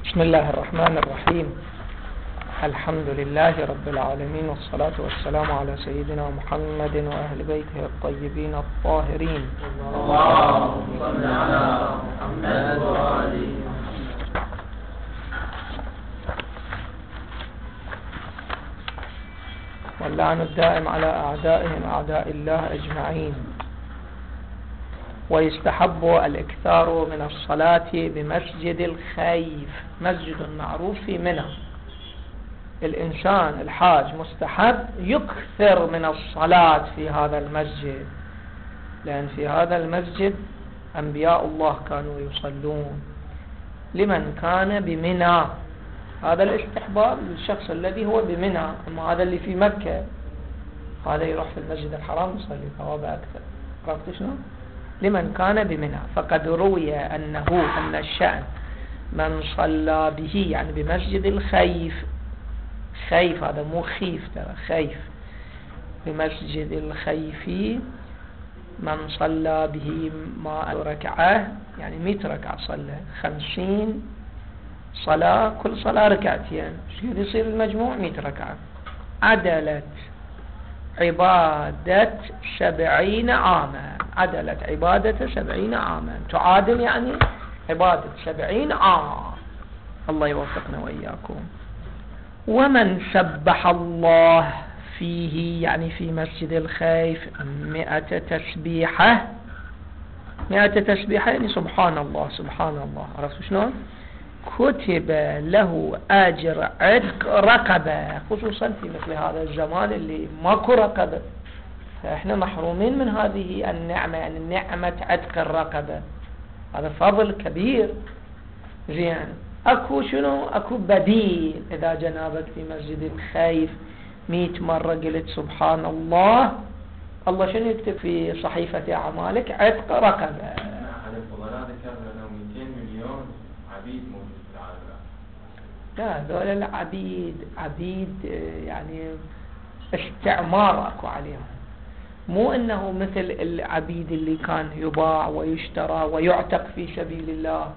بسم الله الرحمن الرحيم. الحمد لله رب العالمين، والصلاة والسلام على سيدنا محمد وأهل بيته الطيبين الطاهرين. اللهم صل على محمد وآله. واللعن الدائم على أعدائهم أعداء الله أجمعين. ويستحب الإكثار من الصلاة بمسجد الخيف، مسجد معروف في منى. الإنسان الحاج مستحب يكثر من الصلاة في هذا المسجد، لأن في هذا المسجد أنبياء الله كانوا يصلون لمن كان بمنى. هذا الاستحباب للشخص الذي هو بمنى، أما هذا اللي في مكة هذا يروح في المسجد الحرام يصلي ثواب أكثر. عرفت شنو؟ لمن كان بمنى. فقد روي أن الشأن من صلى به، يعني بمسجد الخيف، خيف هذا مو خيف ترى، خيف، بمسجد الخيف من صلى به 100 ركعة، يعني 100 ركعة صلى 50 صلاة، كل صلاة ركعتين، يصير المجموع 100 ركعة. عدلت عبادة 70 عاما، عدلت عبادة 70 عاما، تعادل يعني عبادة 70 عام. الله يوفقنا وإياكم. ومن سبح الله فيه، يعني في مسجد الخيف 100 تسبيحة، 100 تسبيحة يعني سبحان الله سبحان الله. عرفتوا شلون؟ كتب له أجر عتق رقبة، خصوصا في مثل هذا الزمان اللي ماكو رقبة، فإحنا محرومين من هذه النعمة، يعني نعمة عتق الرقبة، هذا فضل كبير. زين، أكو شنو؟ أكو بديل. إذا جنابك في مسجد الخيف 100 مرة قلت سبحان الله، الله شنو يكتب في صحيفة أعمالك؟ عتق رقبة. أحد الفضلاء ذكر أنه 200 مليون عبيد موجود في العالم. لا، ذول العبيد عبيد يعني استعمار أكو عليهم، مو أنه مثل العبيد اللي كان يباع ويشترى ويعتق في سبيل الله.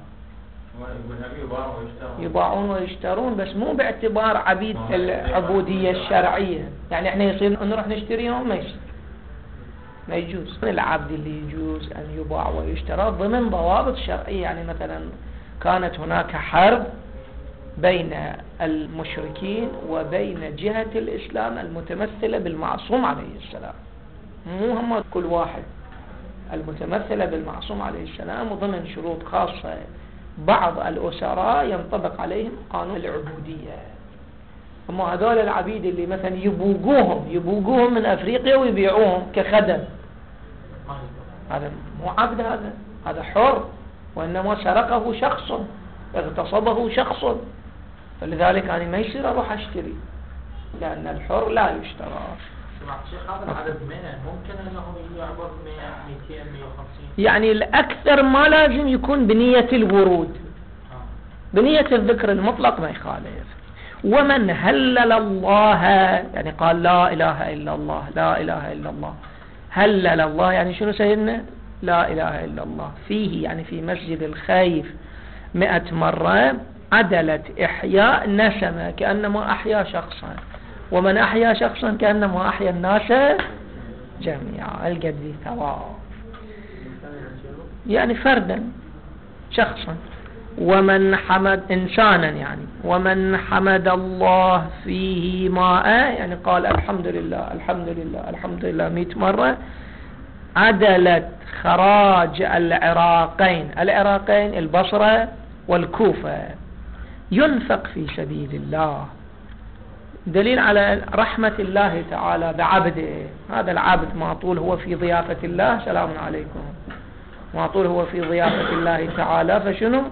يباعون ويشترون، بس مو باعتبار عبيد العبودية الشرعية، يعني احنا يصير نروح نشتريهم، ما يجوز. العبد اللي يجوز أن يباع ويشترى ضمن ضوابط شرعية، يعني مثلا كانت هناك حرب بين المشركين وبين جهة الإسلام المتمثلة بالمعصوم عليه السلام، مو هم كل واحد، المتمثلة بالمعصوم عليه السلام، وضمن شروط خاصة بعض الأسراء ينطبق عليهم قانون العبودية. أما هذول العبيد اللي مثلا يبوقوهم من أفريقيا ويبيعوهم كخدم، هذا مو عبد، هذا حر، وإنما سرقه شخص، اغتصبه شخص، فلذلك أنا ما يصير أروح أشتري، لأن الحر لا يشترى. شيخ، هذا العدد ممكن أنهم يعبر 100 200 150، يعني الأكثر ما لازم يكون بنية الورود، بنية الذكر المطلق ما يخالف. ومن هلل الله، يعني قال لا إله إلا الله، لا إله إلا الله، هلل الله يعني شنو سيدنا؟ لا إله إلا الله فيه، يعني في مسجد الخيف 100 مرة، عدلت إحياء نسمة، كأنما أحيا شخصا، ومن أحيا شخصا كأنما أحيا الناس جميعا، القدي ثواب، يعني فردا شخصا. ومن حمد إنسانا، يعني ومن حمد الله فيه ماء، يعني قال الحمد لله الحمد لله الحمد لله 100 مرة، عدلت خراج العراقين البصرة والكوفة، ينفق في سبيل الله. دليل على رحمة الله تعالى بعبده. هذا العبد ما طول هو في ضيافة الله، سلام عليكم، ما طول هو في ضيافة الله تعالى، فشنو؟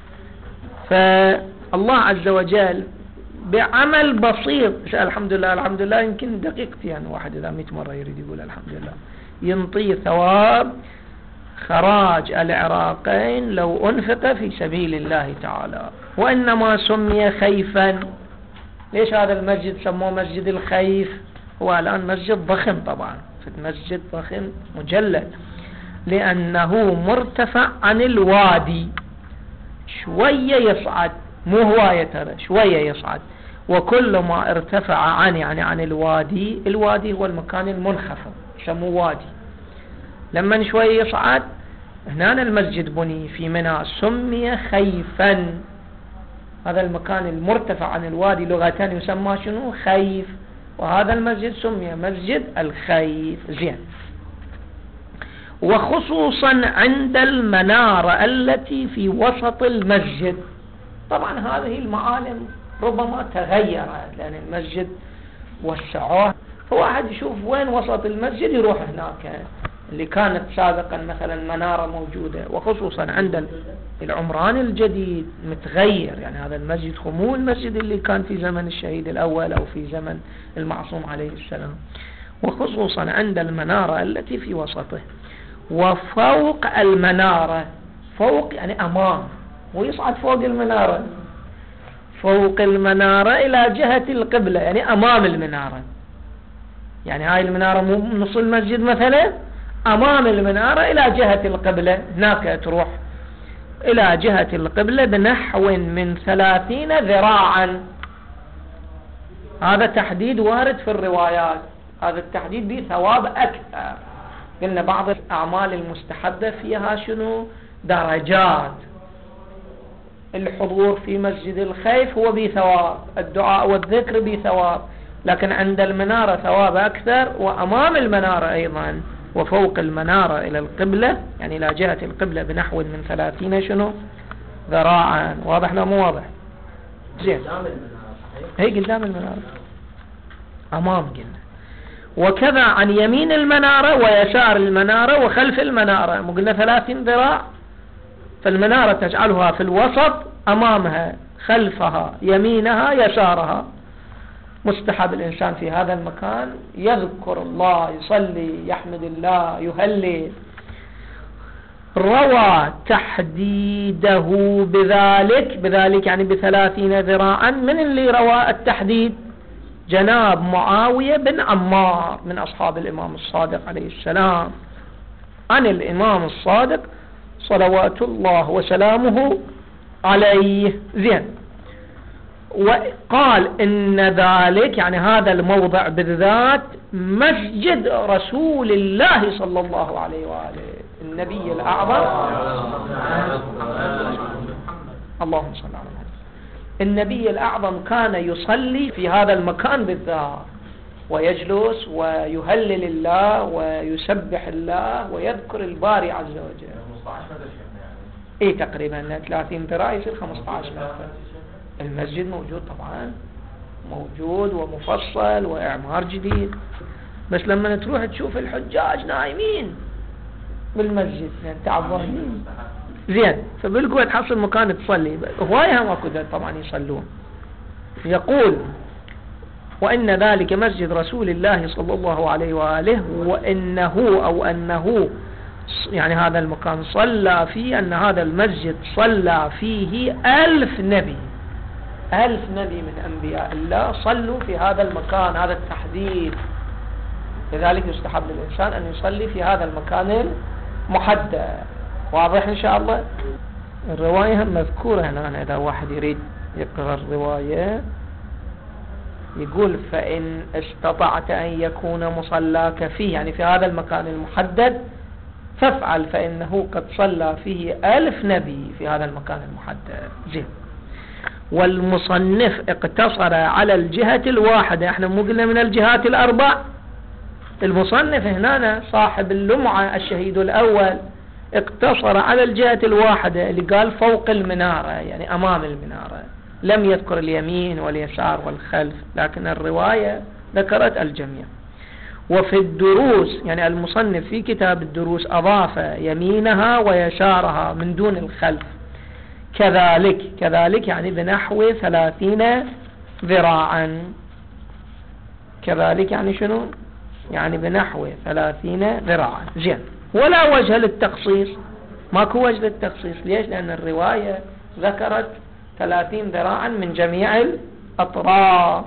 فالله عز وجل بعمل بسيط، الحمد لله الحمد لله، يمكن دقيقتين، يعني واحد إذا 100 مرة يريد يقول الحمد لله، ينطي ثواب خراج العراقين لو أنفق في سبيل الله تعالى. وإنما سمي خيفا. ليش هذا المسجد سموه مسجد الخيف؟ هو الآن مسجد ضخم طبعا، في مسجد ضخم مجلد، لأنه مرتفع عن الوادي، شوية يصعد مو هواية ترى، شوية يصعد. وكل ما ارتفع عن الوادي، الوادي هو المكان المنخفض يسموه وادي، لما شوية يصعد هنا المسجد بني في منى سمي خيفا. هذا المكان المرتفع عن الوادي لغة يسمى شنو؟ خيف. وهذا المسجد سمي مسجد الخيف. زين. وخصوصا عند المنارة التي في وسط المسجد. طبعا هذه المعالم ربما تغيرت لأن المسجد وسعوه، فواحد يشوف وين وسط المسجد يروح هناك. اللي كانت سابقا مثلا منارة موجودة، وخصوصا عند العمران الجديد متغير، يعني هذا المسجد مو المسجد اللي كان في زمن الشهيد الأول أو في زمن المعصوم عليه السلام. وخصوصا عند المنارة التي في وسطه. وفوق المنارة، فوق يعني أمام، ويصعد فوق المنارة، فوق المنارة إلى جهة القبلة يعني أمام المنارة. يعني هاي المنارة مو نص المسجد مثلا، أمام المنارة إلى جهة القبلة، هناك تروح إلى جهة القبلة بنحو من 30 ذراعا. هذا تحديد وارد في الروايات، هذا التحديد به ثواب أكثر. قلنا بعض الأعمال المستحبة فيها شنو؟ درجات. الحضور في مسجد الخيف هو بثواب، الدعاء والذكر بثواب، لكن عند المنارة ثواب أكثر، وأمام المنارة أيضا، وفوق المنارة إلى القبلة يعني إلى جهة القبلة بنحو من 30 شنو؟ ذراعا. واضح لا مو واضح؟ زين. هي قدام المنارة، أمام قلنا. وكذا عن يمين المنارة ويسار المنارة وخلف المنارة، مو قلنا 30 ذراع؟ فالمنارة تجعلها في الوسط، أمامها، خلفها، يمينها، يسارها. مستحب الإنسان في هذا المكان يذكر الله، يصلي، يحمد الله، يهلل. روى تحديده بذلك يعني ب30 ذراعا. من اللي روى التحديد؟ جناب معاوية بن عمار من أصحاب الإمام الصادق عليه السلام، عن الإمام الصادق صلوات الله وسلامه عليه. زين. وقال إن ذلك يعني هذا الموضع بالذات مسجد رسول الله صلى الله عليه وآله النبي الأعظم. اللهم صل على محمد. النبي الأعظم كان يصلي في هذا المكان بالذات، ويجلس ويهلل الله ويسبح الله ويذكر الباري عز وجل. ايه تقريبا 30 ذراع يصير 15 متر. المسجد موجود طبعا، موجود ومفصل وإعمار جديد، بس لما تروح تشوف الحجاج نايمين بالمسجد يعني تعبانين. زين. فبالقوة تحصل مكان تصلي، هواية هم اكو طبعا يصلون. يقول وإن ذلك مسجد رسول الله صلى الله عليه وآله، وأنه يعني هذا المكان صلى فيه، أن هذا المسجد صلى فيه 1000 نبي، 1000 نبي من أنبياء الله صلوا في هذا المكان. هذا التحديد. لذلك يستحب للإنسان أن يصلي في هذا المكان المحدد. واضح إن شاء الله؟ الرواية هم مذكورة هنا، إذا واحد يريد يقرأ الرواية يقول فإن استطعت أن يكون مصلاك فيه يعني في هذا المكان المحدد فافعل، فإنه قد صلى فيه 1000 نبي في هذا المكان المحدد. زين. والمصنف اقتصر على الجهة الواحدة، احنا مو قلنا من الجهات الأربع. المصنف هنا صاحب اللمعة الشهيد الأول اقتصر على الجهة الواحدة اللي قال فوق المنارة يعني أمام المنارة، لم يذكر اليمين واليسار والخلف، لكن الرواية ذكرت الجميع. وفي الدروس يعني المصنف في كتاب الدروس أضاف يمينها ويسارها من دون الخلف. كذلك يعني بنحو 30 ذراعا. كذلك يعني شنو؟ يعني بنحو 30 ذراعا. زين. ولا وجه للتخصيص، ماكو وجه للتخصيص. ليش؟ لأن الرواية ذكرت 30 ذراعا من جميع الأطراف.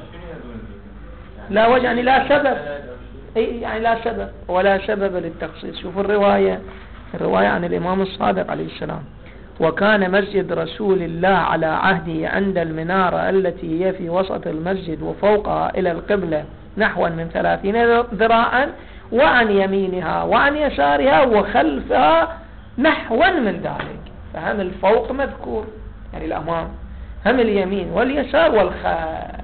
لا وجه يعني لا سبب، يعني لا سبب ولا سبب للتخصيص. شوفوا الرواية عن الإمام الصادق عليه السلام. وكان مسجد رسول الله على عهده عند المنارة التي هي في وسط المسجد وفوقها إلى القبلة نحو من 30 ذراعا، وعن يمينها وعن يسارها وخلفها نحو من ذلك. فهم الفوق مذكور يعني الأمام، هم اليمين واليسار والخلف.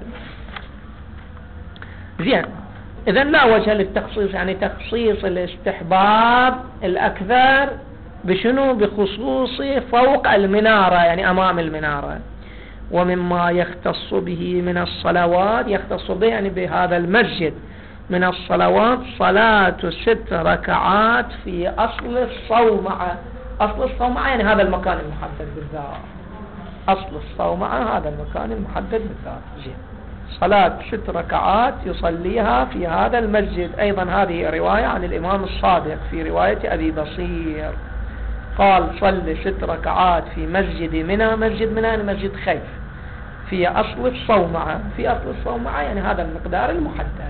زين، إذن لا وجه للتخصيص، يعني تخصيص الاستحباب الأكثر بشنو؟ بخصوص فوق المنارة يعني أمام المنارة. ومما يختص به من الصلوات، يختص به يعني بهذا المسجد من الصلوات صلاة 6 ركعات في أصل الصومعة. أصل الصومعة يعني هذا المكان المحدد بالذات، أصل الصومعة هذا المكان المحدد بالذات. زين، صلاة 6 ركعات يصليها في هذا المسجد. أيضا هذه رواية عن الإمام الصادق في رواية أبي بصير، قال صل 6 ركعات في مسجد منى. مسجد منى يعني مسجد خيف في أصل الصومعة. في أصل الصومعة يعني هذا المقدار المحدد.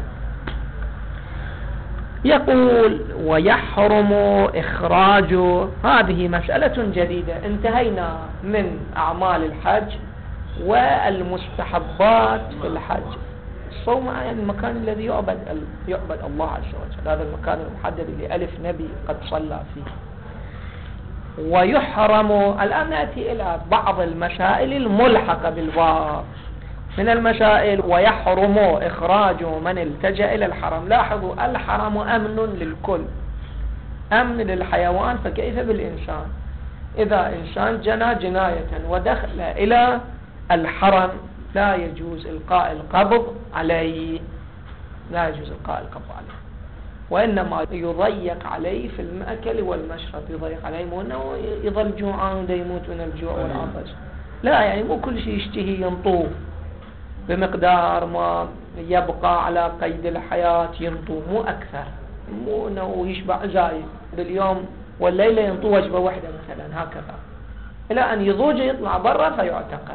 يقول ويحرم إخراجه. هذه مسألة جديدة. انتهينا من أعمال الحج والمستحبات في الحج. الصومعة يعني المكان الذي يعبد الله عز وجل، هذا المكان المحدد اللي ألف نبي قد صلى فيه. ويحرم، الآن نأتي إلى بعض المسائل الملحقة بالباب. من المسائل ويحرم إخراج من التجأ إلى الحرم. لاحظوا الحرم أمن للكل، أمن للحيوان، فكيف بالإنسان؟ إذا إنسان جنى جناية ودخل إلى الحرم لا يجوز إلقاء القبض عليه، لا يجوز إلقاء القبض عليه، وإنما يضيق عليه في المأكل والمشرب. يضيق عليه مو أنه يظل جوعان ويموت من الجوع والعطش، لا، يعني مو كل شيء يشتهي ينطوه بمقدار ما يبقى على قيد الحياة ينطوه، مو أكثر، مو أنه يشبع زايد باليوم والليلة ينطوه وجبة واحدة مثلا هكذا، إلى أن يضوج يطلع برا فيعتقل.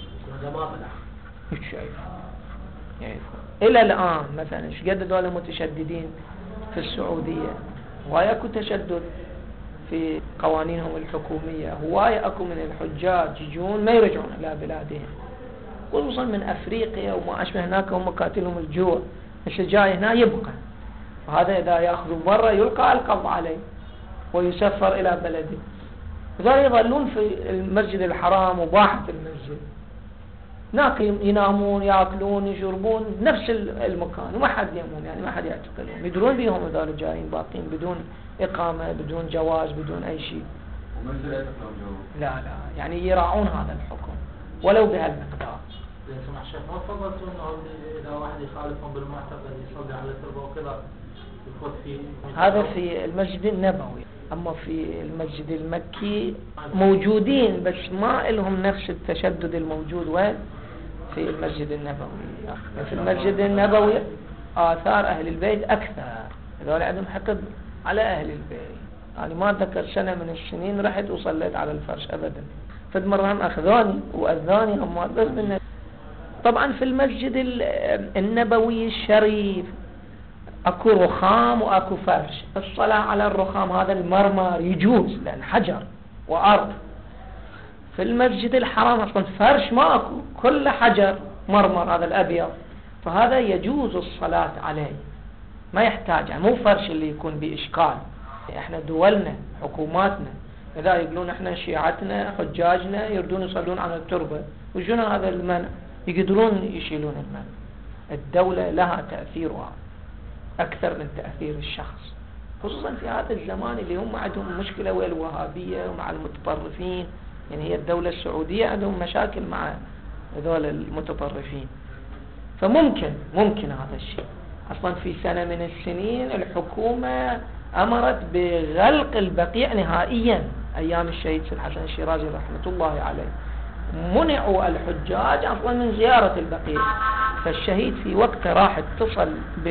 يعني إلى الآن مثلا ايش قد دول متشددين في السعودية، هواية أكو تشدد في قوانينهم الحكومية، هواية أكو من الحجاج يجون ما يرجعون إلى بلادهم، خصوصا من أفريقيا وما أشبه. هناك هم قاتلهم الجوع، مش جاي هنا يبقى، وهذا إذا يأخذوا برا يلقى القبض عليه ويسفر إلى بلده. وذلك يظلون في المسجد الحرام وباحة المسجد، هناك ينامون يأكلون يشربون نفس المكان، وما حد يمون، يعني ما حد يعتقلهم، يدرون بهم هذول جايين باقين بدون إقامة بدون جواز بدون أي شيء. لا يعني يراعون هذا الحكم ولو بهالمقدار. سمع الشيخ، ما فضلت انه اذا واحد يخالفهم بالمعتقد يصلي على التربه وكذا يفوت فيه؟ هذا في المسجد النبوي، اما في المسجد المكي موجودين بس ما لهم نفس التشدد الموجود وين في المسجد النبوي. في المسجد النبوي آثار أهل البيت أكثر، هذول عندهم حقد على أهل البيت. يعني ما أتذكر سنة من السنين رحت وصليت على الفرش أبدا، فد مرة هم أخذوني وأذاني هم بس من. طبعا في المسجد النبوي الشريف أكو رخام وأكو فرش. الصلاة على الرخام هذا المرمر يجوز لأن حجر وأرض. في المسجد الحرام أصلا فرش ما أكو، كل حجر مرمر هذا الأبيض، فهذا يجوز الصلاة عليه، ما يحتاج، يعني مو فرش اللي يكون بإشكال. احنا دولنا حكوماتنا إذا يقولون احنا شيعتنا حجاجنا يردون يصلون على التربة، وشنو هذا المنع؟ يقدرون يشيلون المنع. الدولة لها تأثيرها أكثر من تأثير الشخص، خصوصا في هذا الزمان اللي هم عندهم مشكلة ويا الوهابية ومع المتطرفين. يعني هي الدولة السعودية عندهم مشاكل مع هذول المتطرفين، فممكن هذا الشيء. أصلا في سنة من السنين الحكومة أمرت بغلق البقيع نهائيا أيام الشهيد سيد حسن الشيرازي رحمة الله عليه، منعوا الحجاج أصلا من زيارة البقيع. فالشهيد في وقت راح اتصل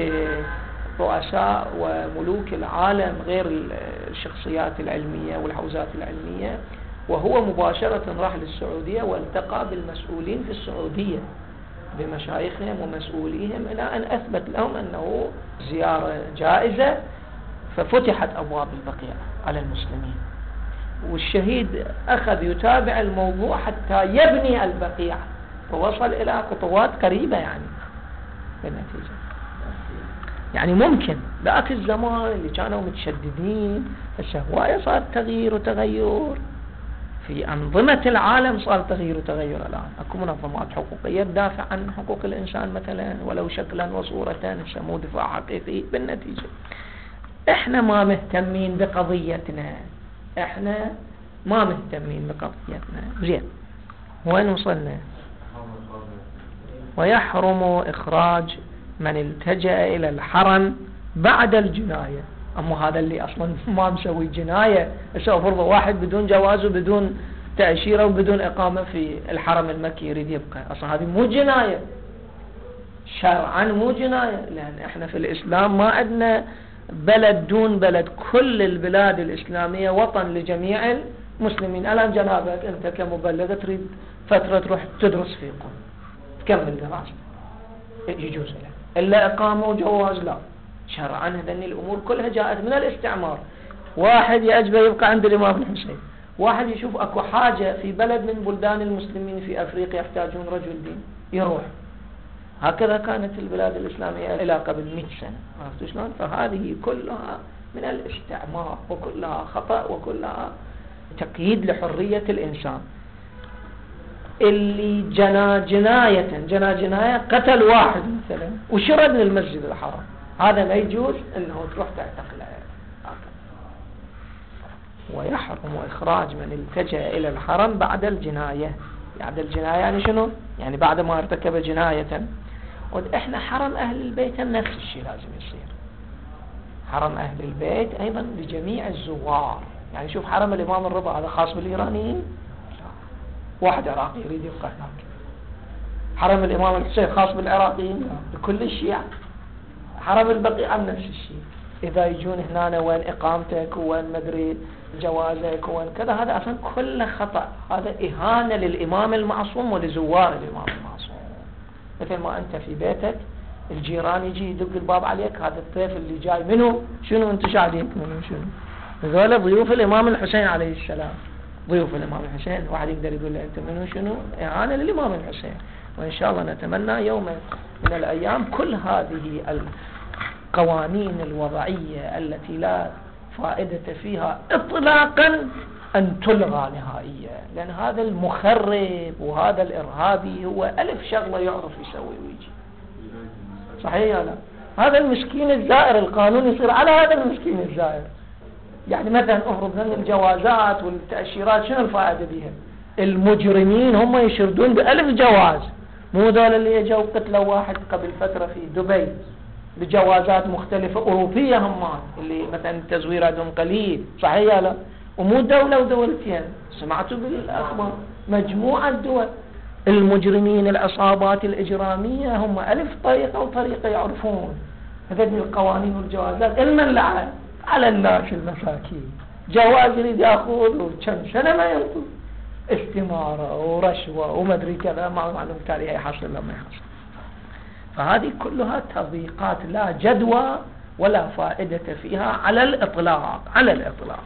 برؤساء وملوك العالم غير الشخصيات العلمية والحوزات العلمية، وهو مباشرة راح للسعودية والتقى بالمسؤولين في السعودية بمشايخهم ومسؤوليهم إلى أن أثبت لهم أنه زيارة جائزة، ففتحت أبواب البقيع على المسلمين. والشهيد أخذ يتابع الموضوع حتى يبني البقيع ووصل إلى خطوات قريبة يعني بالنتيجة. يعني ممكن ذاك الزمان اللي كانوا متشددين هسه هواية صار تغيير وتغير في أنظمة العالم، صار تغيير وتغير الآن. أكو منظمات حقوقية تدافع عن حقوق الإنسان مثلا ولو شكلا وصورة، مو دفاع حقيقي. بالنتيجة إحنا ما مهتمين بقضيتنا، إحنا ما مهتمين بقضيتنا. زين، وين وصلنا؟ ويحرم إخراج من التجأ إلى الحرم بعد الجناية. أما هذا اللي أصلا ما مسوي جناية، هسه فرض واحد بدون جواز وبدون تأشيرة وبدون إقامة في الحرم المكي يريد يبقى، أصلا هذه مو جناية شرعا، مو جناية، لأن إحنا في الإسلام ما عندنا بلد دون بلد، كل البلاد الإسلامية وطن لجميع المسلمين. الآن جنابك أنت كمبلغ تريد فترة تروح تدرس في قم تكمل دراسة، يجوز لك، إلا إقامة وجواز لا. شرعا هذني الأمور كلها جاءت من الاستعمار. واحد يعجبه يبقى عند الإمام الحسين، واحد يشوف أكو حاجة في بلد من بلدان المسلمين في أفريقيا يحتاجون رجل دين يروح. هكذا كانت البلاد الإسلامية إلى قبل 100 سنة. عرفتوا شلون؟ فهذه كلها من الاستعمار وكلها خطأ وكلها تقييد لحرية الإنسان. اللي جنى جناية قتل واحد مثلا وشرد من المسجد الحرام، هذا ما يجوز انه تروح تعتقله. ويحرم إخراج من التجأ إلى الحرم بعد الجناية. بعد الجناية يعني شنو؟ يعني بعد ما ارتكب جناية. وإحنا حرم أهل البيت نفس الشيء لازم يصير. حرم أهل البيت أيضا لجميع الزوار. يعني شوف حرم الإمام الرضا هذا خاص بالإيرانيين، واحد عراقي يريد يبقى هناك. حرم الإمام الحسين خاص بالعراقيين لكل الشيعة. حرم البقيع نفس الشيء. إذا يجون هنا وين إقامتك وين مدري جوازك وين كذا، هذا أصلا كله خطأ. هذا إهانة للإمام المعصوم ولزوار الإمام المعصوم. مثل ما أنت في بيتك الجيران يجي يدق الباب عليك، هذا الضيف اللي جاي منه شنو أنت عليك منه شنو؟ هذول ضيوف الإمام الحسين عليه السلام، ضيوف الإمام الحسين. واحد يقدر يقول له أنت منه شنو؟ إهانة للإمام الحسين. وإن شاء الله نتمنى يوم من الأيام كل هذه القوانين الوضعية التي لا فائدة فيها إطلاقا أن تلغى نهائيا، لأن هذا المخرب وهذا الإرهابي هو ألف شغلة يعرف يسوي ويجي. صحيح لا؟ هذا المسكين الزائر القانون يصير على هذا المسكين الزائر. يعني مثلا افرض أن الجوازات والتأشيرات شنو الفائدة بها؟ المجرمين هم يشردون بألف جواز، مو دول اللي يجوا قتلوا واحد قبل فترة في دبي بجوازات مختلفة أوروبية هم اللي مثلا التزوير عندهم قليل. صحيح لا؟ ومو دولة ودولتين، سمعتوا بالأخبار مجموعة دول. المجرمين العصابات الإجرامية هم ألف طريقة وطريقة يعرفون هذه القوانين والجوازات. المن لعن على الناس المساكين، جواز يريد ياخذ وكم سنة ما ينطق، استمارة ورشوة ومدري كذا، ما معلوم تاريخ يحصل ولا ما يحصل. فهذه كلها تضييقات لا جدوى ولا فائدة فيها على الإطلاق. على الإطلاق.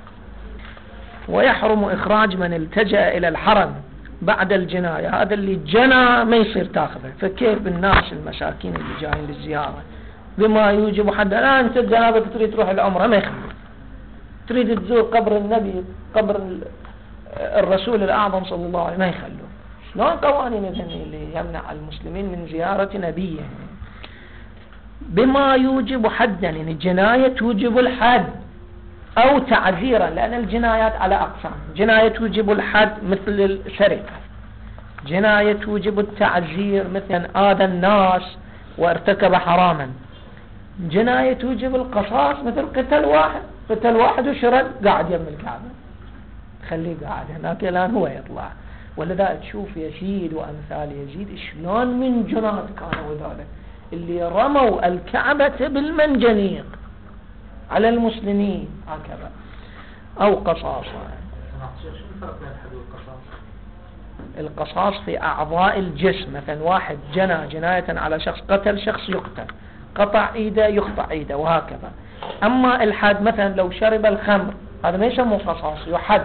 ويحرم إخراج من التجأ إلى الحرم بعد الجناية. هذا اللي جنى ما يصير تاخذه. فكيف بالناس المساكين اللي جايين للزيارة بما يوجب حد؟ الآن أنت جنابك تريد تروح العمرة ما يخلوك، تريد تزور قبر النبي قبر الرسول الأعظم صلى الله عليه وسلم ما يخلوك. شلون قوانين اللي يمنع المسلمين من زيارة نبيه؟ بما يوجب حدا، يعني الجناية توجب الحد أو تعزيرا، لأن الجنايات على أقسام. جناية توجب الحد مثل السرقة، جناية توجب التعزير مثل أن آذى الناس وارتكب حراما، جناية توجب القصاص مثل قتل واحد وشرد قاعد يم الكعبة، خليه قاعد هناك الآن هو يطلع. ولذا تشوف يزيد وأمثال يزيد شلون من جنات كانوا ذلك اللي رموا الكعبة بالمنجنيق على المسلمين هكذا أو قصاصا. شو الفرق بين الحد والقصاص؟ القصاص في أعضاء الجسم، مثلا واحد جنى جناية على شخص، قتل شخص يقتل، قطع إيده يقطع إيده وهكذا. أما الحد مثلا لو شرب الخمر هذا ما يسمى قصاص، يحد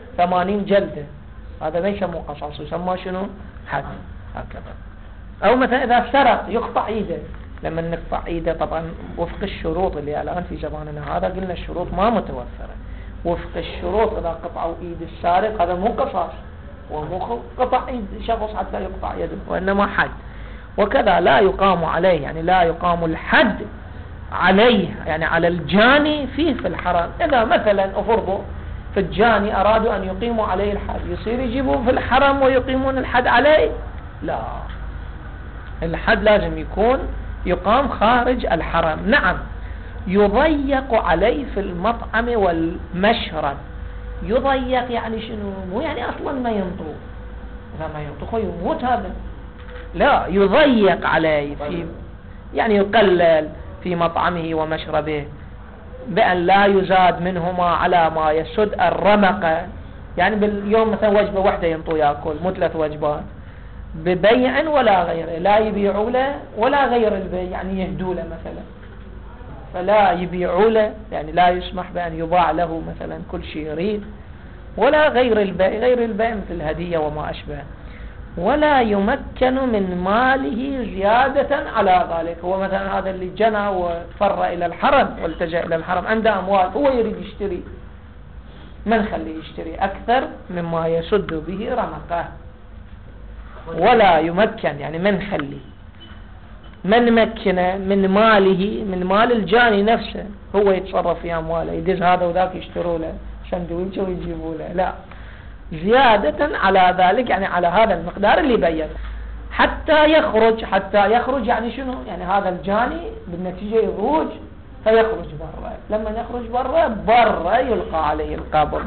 80 جلدة، هذا ما يسموه قصاص، يسمى شنو؟ حد. هكذا. أو مثلا إذا سرق يقطع إيده، لما نقطع إيده طبعا وفق الشروط اللي الآن في زماننا هذا قلنا الشروط ما متوفرة، وفق الشروط إذا قطعوا إيد السارق هذا مو قصاص، ومو قطع إيد شخص حتى يقطع يده، وإنما حد. وكذا لا يقام عليه، يعني لا يقام الحد عليه، يعني على الجاني فيه في الحرم. إذا مثلا أفرضوا في الجاني أرادوا أن يقيموا عليه الحد، يصير يجيبوا في الحرم ويقيمون الحد عليه؟ لا، الحد لازم يقام خارج الحرم. نعم، يضيق عليه في المطعم والمشرب. يضيق يعني شنو؟ مو يعني أصلا ما ينطق، إذا ما ينطق يموت هذا، لا، يضيق عليه في، يعني يقلل في مطعمه ومشربه بأن لا يزاد منهما على ما يسد الرمق، يعني باليوم مثلا وجبة واحدة ينطو يأكل، مو 3 وجبات، ببيع ولا غيره، لا يبيعوا له ولا غير البيع، يعني يهدوا له مثلا، فلا يبيعوا له، يعني لا يسمح بأن يباع له مثلا كل شيء يريد، ولا غير البيع، غير البيع مثل الهدية وما أشبه. ولا يمكن من ماله زيادة على ذلك. هو مثلا هذا اللي جنى وفر إلى الحرم والتجأ إلى الحرم، عنده أموال، هو يريد يشتري، ما نخليه يشتري أكثر مما يسد به رمقه. ولا يمكن يعني من نخليه، من مكنه من ماله، من مال الجاني نفسه، هو يتصرف في أمواله، يدز هذا وذاك يشتروا له سندويتش ويجيبوا له، لا، زيادة على ذلك، يعني على هذا المقدار اللي بيّن، حتى يخرج يعني شنو؟ يعني هذا الجاني بالنتيجة يخرج، فيخرج برا، لما يخرج برا يلقى عليه القبض،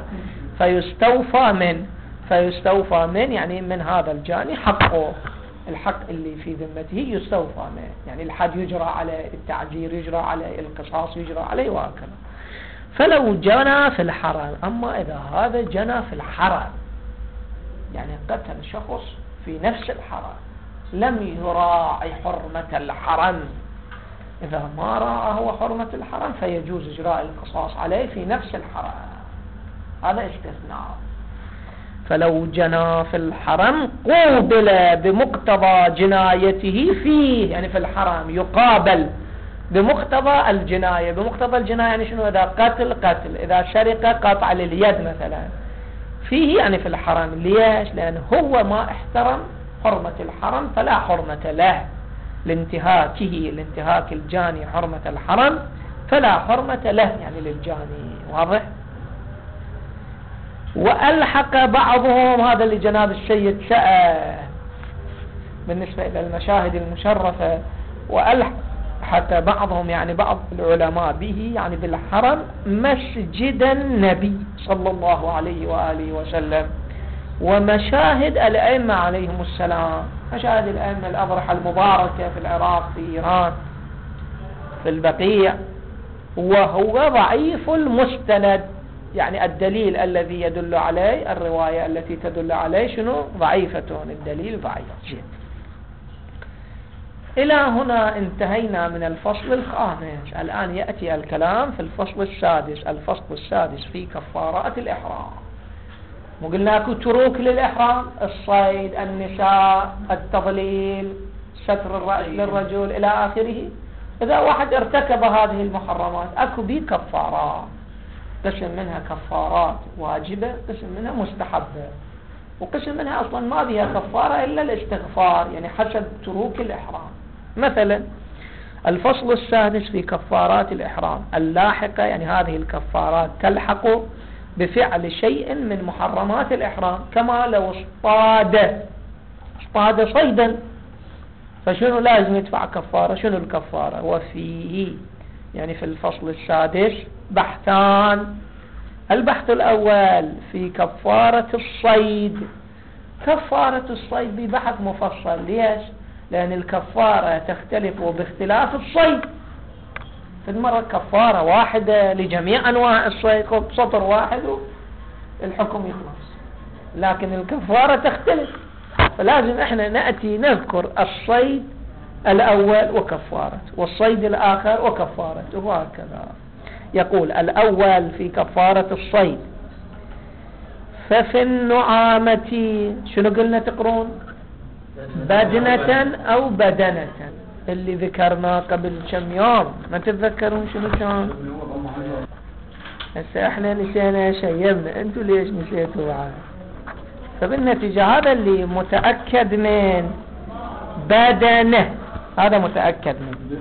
فيستوفى من يعني من هذا الجاني حقه، الحق اللي في ذمته يستوفى منه، يعني الحد يجرى عليه، التعزير يجرى عليه، القصاص يجرى عليه، وهكذا. فلو جنى في الحرم، أما إذا هذا جنى في الحرم، يعني قتل شخص في نفس الحرم، لم يراعي حرمة الحرم، إذا ما راعى هو حرمة الحرم فيجوز إجراء القصاص عليه في نفس الحرم، هذا استثناء. فلو جنى في الحرم قوبل بمقتضى جنايته فيه، يعني في الحرم يقابل بمقتضى الجناية. بمقتضى الجناية يعني شنو؟ إذا قتل، إذا سرق قطع لليد مثلا، فيه يعني في الحرم. ليش؟ لأن هو ما احترم حرمة الحرم فلا حرمة له، لانتهاك الجاني حرمة الحرم فلا حرمة له، يعني للجاني. واضح؟ وألحق بعضهم، هذا اللي جناب السيد سأل بالنسبة إلى المشاهد المشرفة، وألحق بعضهم يعني بعض العلماء به، يعني بالحرم، مسجد النبي صلى الله عليه وآله وسلم، ومشاهد الأئمة عليهم السلام، مشاهد الأئمة الأضرحة المباركة في العراق، في إيران، في البقيع. وهو ضعيف المستند، يعني الدليل الذي يدل عليه، الرواية التي تدل عليه شنو؟ ضعيفة، الدليل ضعيف جدا. إلى هنا انتهينا من الفصل الخامس. الآن يأتي الكلام في الفصل السادس. الفصل السادس في كفارات الإحرام. وقلنا اكو تروك للإحرام: الصيد، النساء، التضليل، ستر الرأس للرجل إلى آخره. إذا واحد ارتكب هذه المحرمات اكو بيه كفارات، قسم منها كفارات واجبة، قسم منها مستحبة، وقسم منها أصلا ما بها كفارة إلا الاستغفار، يعني حسب تروك الإحرام. مثلا الفصل السادس في كفارات الإحرام اللاحقة، يعني هذه الكفارات تلحق بفعل شيء من محرمات الإحرام، كما لو اصطاد صيدا، فشنو لازم يدفع كفارة؟ شنو الكفارة؟ وفيه يعني في الفصل السادس بحثان. البحث الأول في كفارة الصيد. كفارة الصيد ببحث مفصل. ليش؟ لأن الكفارة تختلف باختلاف الصيد. في المرة كفارة واحدة لجميع أنواع الصيد، سطر واحد الحكم يخلص، لكن الكفارة تختلف، فلازم احنا نأتي نذكر الصيد الأول وكفارة، والصيد الآخر وكفارة، وهكذا. يقول الأول في كفارة الصيد: ففي النعامة شنو قلنا تقرون؟ بدنة أو بدنة، اللي ذكرناه قبل كم يوم، ما تتذكرون شنو كان؟ هسه احنا نسينا شيبنا، انتوا ليش نسيتوا بعد؟ فبالنتيجة هذا اللي متأكد من بدنة، هذا متأكد من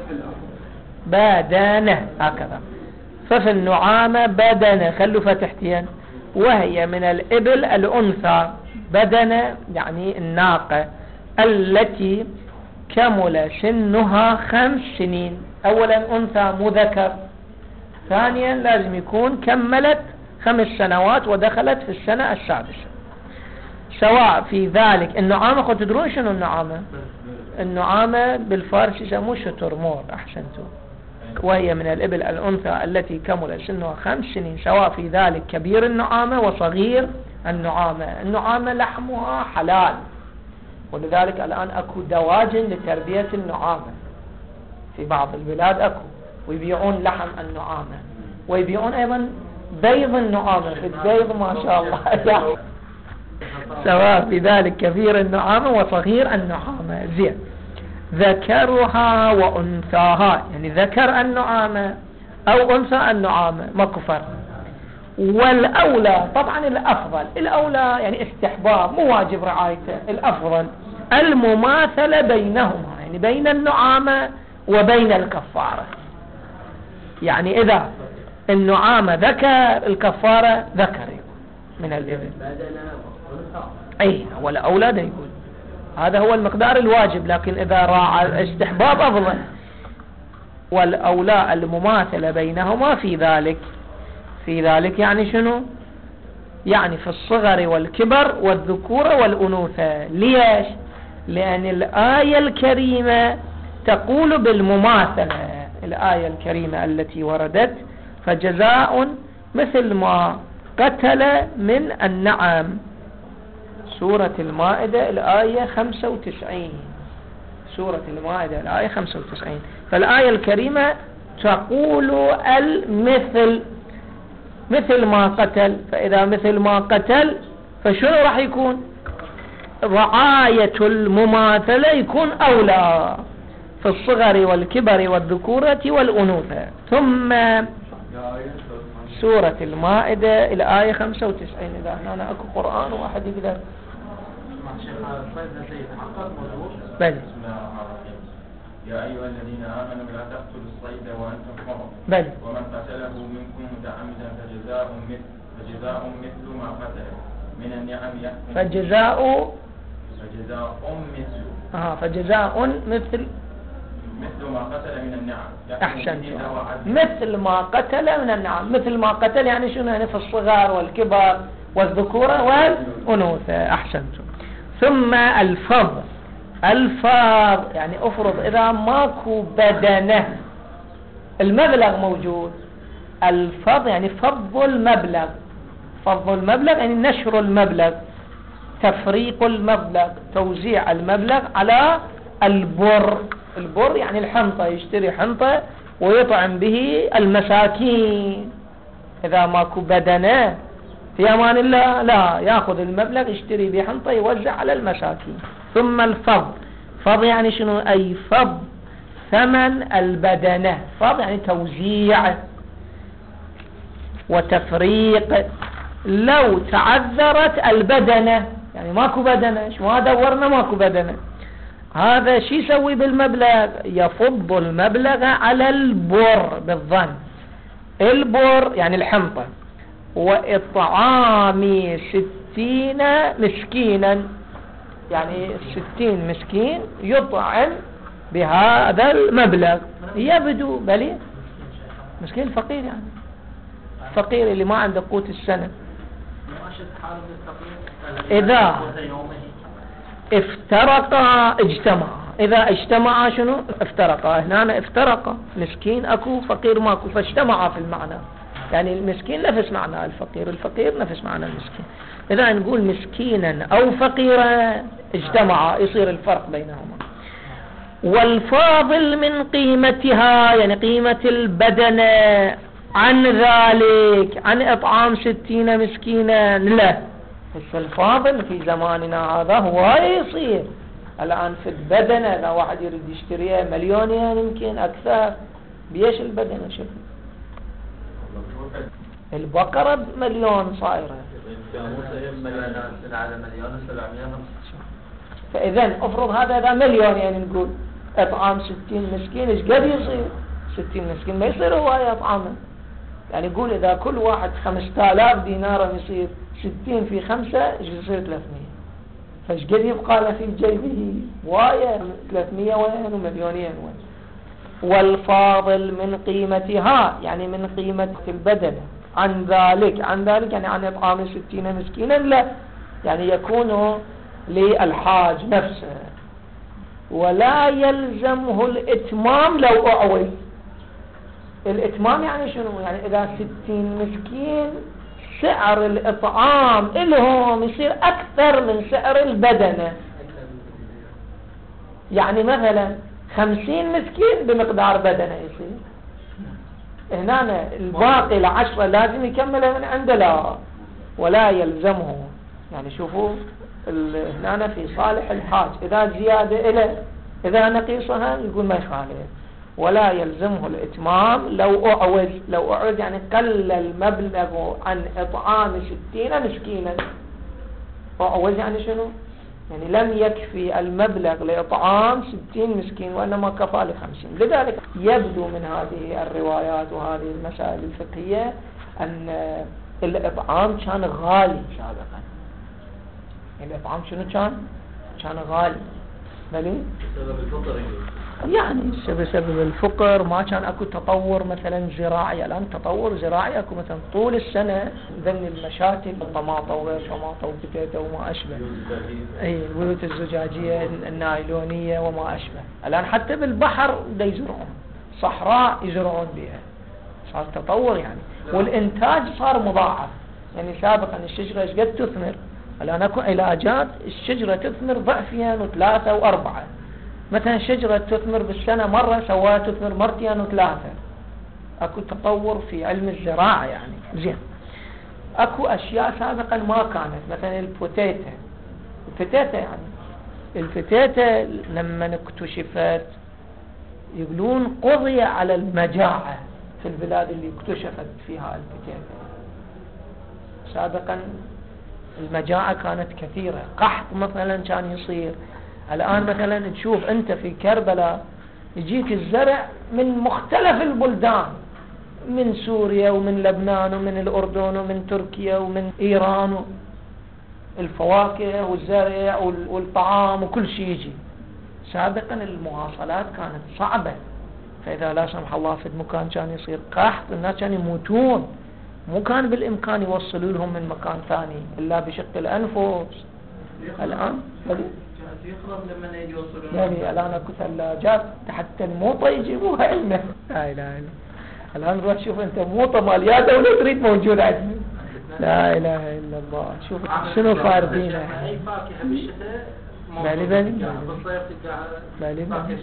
بدنة هكذا. ففي النعامة بدنة، خلوا فتحتين، وهي من الإبل الأنثى، بدنة يعني الناقة التي كمل سنها 5 سنين. أولا أنثى مذكر، ثانيا لازم يكون كملت 5 سنوات ودخلت في السنة 6. سواء في ذلك النعامة، قد تدرون شنو النعامة؟ النعامة بالفارسي يسموه شترمور، أحسنتم. وهي من الإبل الأنثى التي كمل سنها 5 سنين، سواء في ذلك كبير النعامة وصغير النعامة. النعامة لحمها حلال، ولذلك الآن أكو دواجن لتربية النعامة في بعض البلاد أكو، ويبيعون لحم النعامة، ويبيعون أيضا بيض النعامة، في البيض ما شاء الله سواء في ذلك كبير النعامة وصغير النعامة. زين، ذكرها وأنثاها، يعني ذكر النعامة أو أنثى النعامة ماكو فرق. والأولى طبعا الأولى يعني استحباب، مو واجب رعايته، الأفضل المماثلة بينهما، يعني بين النعامة وبين الكفارة. يعني إذا النعامة ذكر الكفارة ذكر من الإبل، أي هو الأولى ده يقول هذا هو المقدار الواجب، لكن إذا راعى الاستحباب أفضل. والأولى المماثلة بينهما في ذلك يعني شنو؟ يعني في الصغر والكبر والذكورة والأنوثة. ليش؟ لأن الآية الكريمة تقول بالمماثلة، الآية الكريمة التي وردت فجزاء مثل ما قتل من النعم، سورة المائدة الآية 95، سورة المائدة الآية 95. فالآية الكريمة تقول المثل، مثل ما قتل، فإذا مثل ما قتل فشنو راح يكون؟ رعاية المماثلة يكون أولى في الصغر والكبر والذكورة والأنوثة. ثم سورة المائدة الآية 95. إذا هنا أكو قرآن واحد يقدر بل. يا أيها الذين آمنوا لا تقتلوا الصيد وأنتم حرم، بل. ومن قتله منكم متعمدا فجزاء مثل ما قتل من النعم يحكم فجزاء مثل ما قتل من النعم. أحسن، مثل ما قتل من النعم. مثل ما قتل يعني شنو؟ يعني في الصغار والكبر والذكورة والأنوثة. أحسنتم. ثم الفض يعني أفرض إذا ماكو بدنة، المبلغ موجود. الفض يعني فض المبلغ يعني نشر المبلغ، تفريق المبلغ، توزيع المبلغ على البر يعني الحنطة، يشتري حنطة ويطعم به المساكين. إذا ماكو بدنة في أمان الله لا يأخذ المبلغ يشتري به حنطة يوزع على المساكين. ثم الفض يعني شنو؟ أي فض ثمن البدنة. فض يعني توزيع وتفريق. لو تعذرت البدنة، يعني ماكو بدنة، ما دورنا ماكو بدنة، هذا شي يسوي بالمبلغ؟ يفض المبلغ على البر بالظن. البر يعني الحنطة، وإطعام 60 مسكينا، يعني 60 مسكين يطعم بهذا المبلغ. يبدو بلي مسكين فقير، يعني فقير اللي ما عنده قوت السنة. إذا افترقا اجتمعا، إذا اجتمعا شنو؟ افترقا. هنا افترقا، مسكين أكو، فقير ماكو، فاجتمعا في المعنى. يعني المسكين نفس معنى الفقير نفس معنى المسكين. إذا نقول مسكينا أو فقيرا اجتمعا، يصير الفرق بينهما. والفاضل من قيمتها، يعني قيمة البدنة عن ذلك عن إطعام 60 مسكينا لا. بس الفاضل في زماننا هذا هو يصير الآن في البدنة. إذا واحد يريد يشتريها مليونين يمكن أكثر. بيش البدنة شوف البقرة بمليون صايرة. فإذا أفرض هذا إذا مليونين نقول إطعام 60 مسكين إيش قد يصير؟ 60 مسكين ما يصير هواية إطعامه. يعني يقول إذا كل واحد 5000 دينار يصير 60 في 5 إيش يصير 300. فإيش قد يبقى له في جيبه؟ واية 300 وين ومليونين وين. والفاضل من قيمتها يعني من قيمة البدنة. عن ذلك يعني عن إطعام 60 مسكينا لا يعني يكون للحاج نفسه ولا يلزمه الإتمام لو أعوي. الإتمام يعني شنو؟ يعني إذا 60 مسكين سعر الإطعام إلهم يصير أكثر من سعر البدنة. يعني مثلا 50 مسكين بمقدار بدنة يصير هنا الباقي العشرة لازم يكملها من عنده لا ولا يلزمه. يعني شوفوا هنا في صالح الحاج إذا زيادة إله إذا نقيصها يقول ما يخالف. ولا يلزمه الإتمام لو أعوز يعني قل المبلغ عن إطعام 60 مسكينا. أعوز يعني شنو؟ يعني لم يكفي المبلغ لإطعام 60 مسكين وإنما كفى ل50. لذلك يبدو من هذه الروايات وهذه المسائل الفقهية أن الإطعام كان غالي سابقا. الإطعام شنو كان غالي بسبب الفقر. يعني بسبب الفقر ما كان اكو تطور مثلا زراعي. الان تطور زراعي اكو مثلا طول السنة ذن المشاتل الطماطة وغير طماطة وبتيتة وما اشبه البيوت الزجاجية النايلونية وما اشبه. الان حتى بالبحر دا يزرعون صحراء يزرعون بها. صار تطور يعني والانتاج صار مضاعف. يعني سابقا الشجرة ايش قد تثمر الان اكو علاجات الشجرة تثمر ضعفين وثلاثة واربعة. مثلا شجرة تثمر بالسنة مرة سواها تثمر مرتين وثلاثة. اكو تطور في علم الزراعة يعني زين. اكو اشياء سابقا ما كانت مثلا الفتيتة يعني الفتيتة لما اكتشفت يقولون قضي على المجاعة في البلاد اللي اكتشفت فيها الفتيتة. سابقا المجاعة كانت كثيرة. قحط مثلا كان يصير. الآن مثلا تشوف أنت في كربلاء يجيك الزرع من مختلف البلدان من سوريا ومن لبنان ومن الأردن ومن تركيا ومن إيران. الفواكه والزرع والطعام وكل شيء يجي. سابقا المواصلات كانت صعبة. فإذا لا سمح الله في المكان كان يصير قحط الناس كانوا يموتون. مو كان بالإمكان يوصلوا لهم من مكان ثاني إلا بشق الأنفس. الآن يخرب لما يجي يوصلون. يعني الآن اكو ثلاجات حتى الموطة يجيبوها عندنا. لا إله إلا الآن روح شوف أنت موطة مال يا دولة تريد موجود عندنا. لا إله إلا الله. شوف شنو فاردينه. أي فاكهة بالشتاء بالي.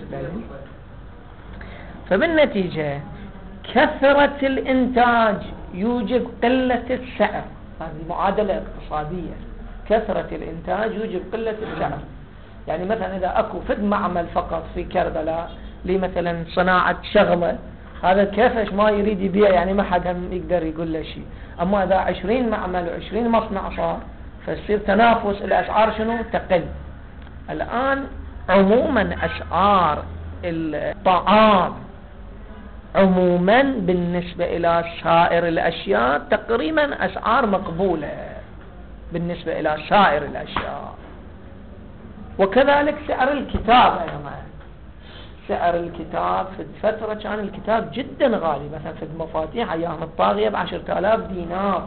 فبالنتيجة كثرة الإنتاج يوجب قلة السعر. هذه معادلة اقتصادية. كثرة الإنتاج يوجب قلة السعر. يعني مثلا إذا أكو فد معمل فقط في كربلاء لي مثلا صناعة شغلة هذا كيفش ما يريد يبيع يعني ما حد هم يقدر يقول له شيء. أما إذا 20 معمل و20 مصنع صار فيصير تنافس الأسعار شنو تقل. الآن عموما أسعار الطعام عموما بالنسبة إلى سائر الأشياء تقريبا أسعار مقبولة بالنسبة إلى سائر الأشياء. وكذلك سعر الكتاب أيضا. سعر الكتاب في فترة كان الكتاب جدا غالي. مثلا في المفاتيح أيام الطاغية ب10,000 دينار.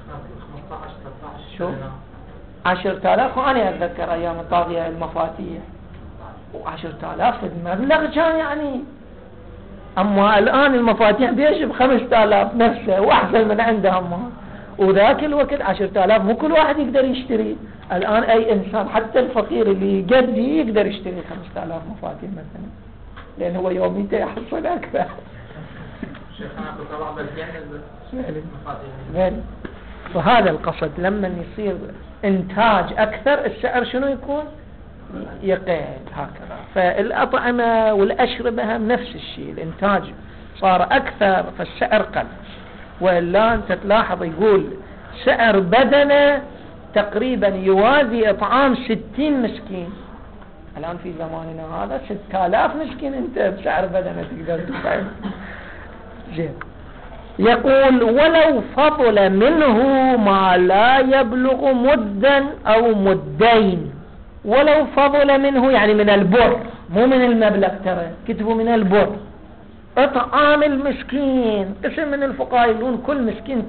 شو 10,000 وأنا أتذكر أيام الطاغية المفاتيح و10,000 في المبلغ كان يعني. أما الآن المفاتيح بيش ب5,000 نفسه وأحسن من عندهم. وذاك الوقت 10,000 مو كل واحد يقدر يشتري. الآن أي إنسان حتى الفقير اللي يقدي يقدر يشتري 5,000 مفاتيح مثلا لأن هو يوميته يحصل أكثر. شيخنا بطلع بالجنة غير. وهذا القصد لما يصير إنتاج أكثر السعر شنو يكون؟ يقل هكذا. فالأطعمة والأشربة هم نفس الشيء، الإنتاج صار أكثر فالسعر قل. وإلا أنت تلاحظ يقول سعر بدنه تقريبا يوازي إطعام 60 مسكين. الآن في زماننا هذا 6000 مسكين أنت بسعر بدنه تقدر تطعم. زين. يقول ولو فضل منه ما لا يبلغ مدا أو مدين. ولو فضل منه يعني من البر، مو من المبلغ، ترى كتبوا من البر. اطعام المسكين، قسم من الفقهاء يقولون كل مسكين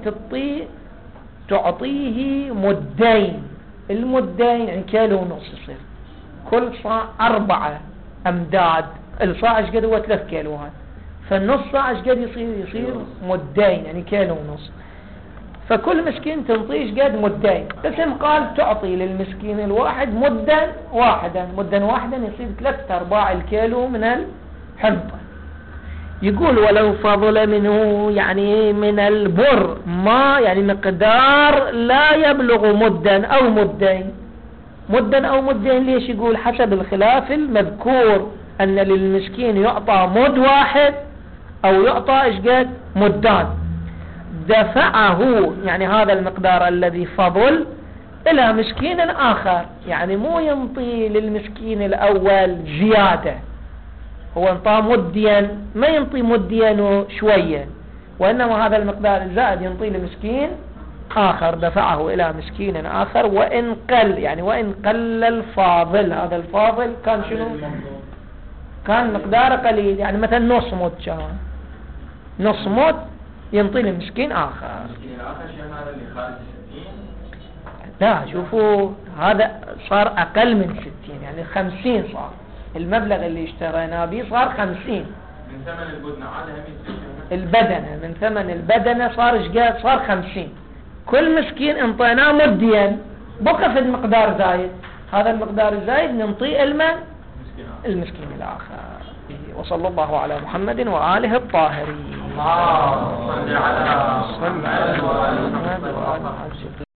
تعطيه مدين. المدين يعني كيلو ونص يصير، كل صاع 4 أمداد. الصاع ايش قد هو 3 كيلوات، فالنص صاع ايش قد يصير مدين يعني كيلو ونص. فكل مسكين تنطيه قد مدين. قسم قال تعطي للمسكين الواحد مدا واحدا. مدا واحدا يصير 3/4 الكيلو من الحنطة. يقول ولو فضل منه يعني من البر ما يعني مقدار لا يبلغ مدا أو مدين. مدا أو مدين ليش؟ يقول حسب الخلاف المذكور أن للمسكين يعطى مد واحد أو يعطى إيش قد مدان. دفعه يعني هذا المقدار الذي فضل إلى مسكين آخر، يعني مو ينطي للمسكين الأول زيادة، هو انطى مديا، ما ينطي مديا وشوية، وإنما هذا المقدار الزائد ينطي لمسكين آخر. دفعه إلى مسكين آخر وإن قل، يعني وإن قل الفاضل. هذا الفاضل كان شنو؟ كان مقدار قليل، يعني مثلا نص مد، كان نص مد ينطي لمسكين آخر. المسكين الآخر شيء هذا اللي خارج 60. لا شوفوا هذا صار أقل من 60، يعني 50 صار. المبلغ اللي اشترينا به صار 50 من ثمن البدنة عاد البدنة، من ثمن البدنة صار ايش؟ صار 50. كل مسكين انطيناه مدين، بقى في المقدار زايد، هذا المقدار الزايد ننطيه المسكين الآخر. وصلى الله على محمد وآله الطاهرين. صل على محمد وآل محمد.